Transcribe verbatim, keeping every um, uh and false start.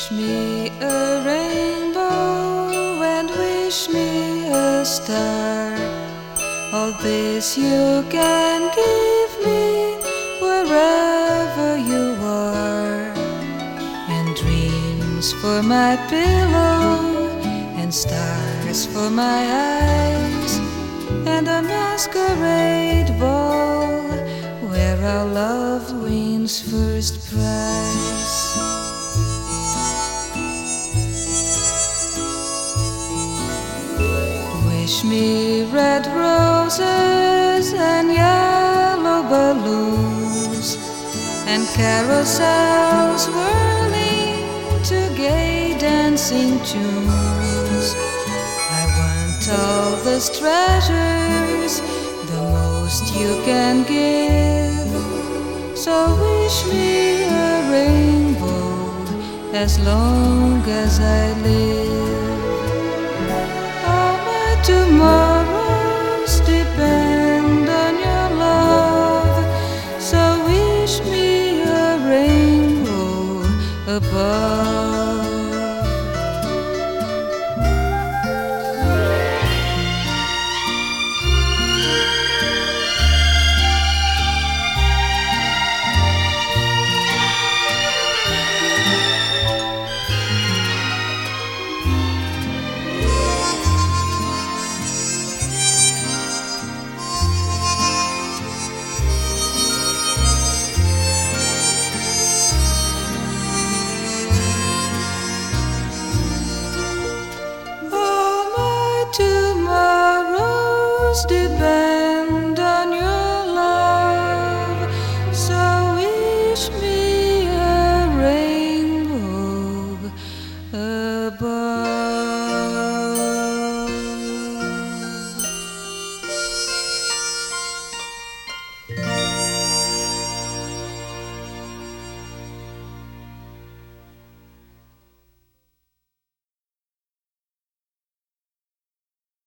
Wish me a rainbow and wish me a star. All this you can give me wherever you are. And dreams for my pillow, and stars for my eyes, and a masquerade ball where our love wins first prize. Wish me red roses and yellow balloons, and carousels whirling to gay dancing tunes. I want all those treasures, the most you can give. So wish me a rainbow as long as I live. Tomorrows depend on your love, so wish me a rainbow above.